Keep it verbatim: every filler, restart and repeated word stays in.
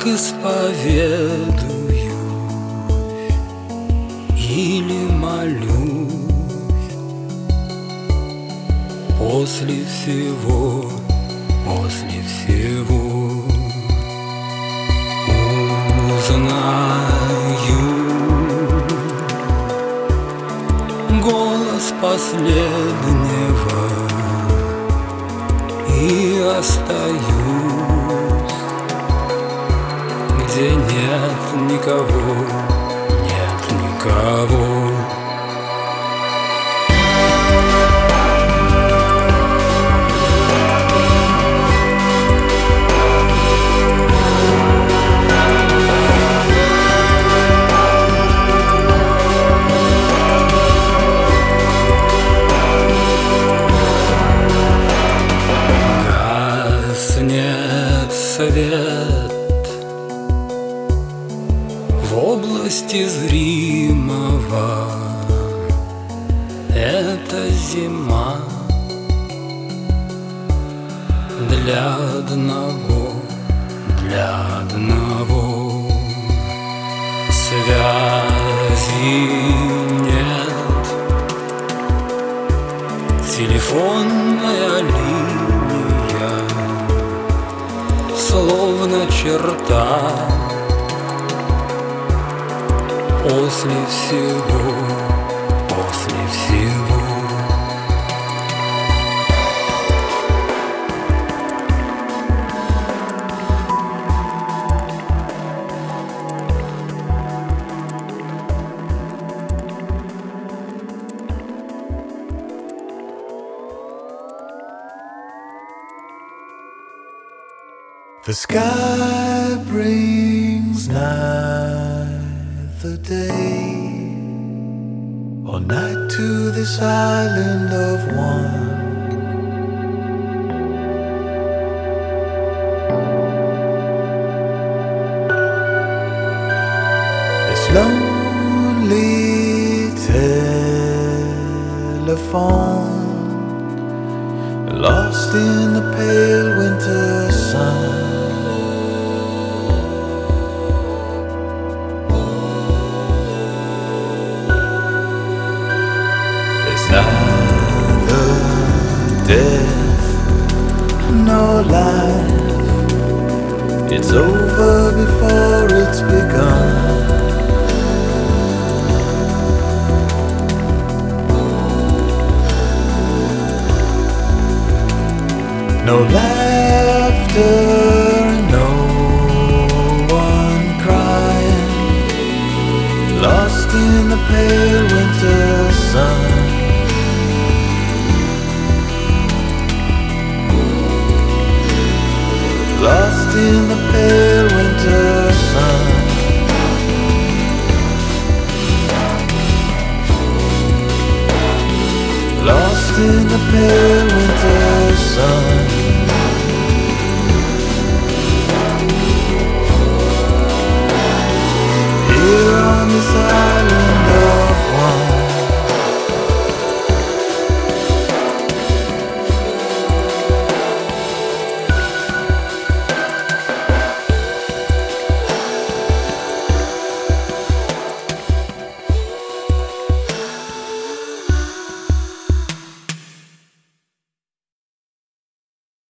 как исповедуюсь или молюсь после всего, после всего узнаю голос последнего и остаюсь, где нет никого, нет никого. Гаснет свет в области зримого. Это зима для одного, для одного. Связи нет, телефонная линия словно черта после всего, после всего. The sky brings nigh the day, or night to this island of one. This lonely telephone, lost in the pale winter sun. Neither death nor life, it's over before it's begun. No laughter, no one crying, lost in the pale winter sun. Lost in the pale winter sun. Lost in the pale winter sun. Here on this island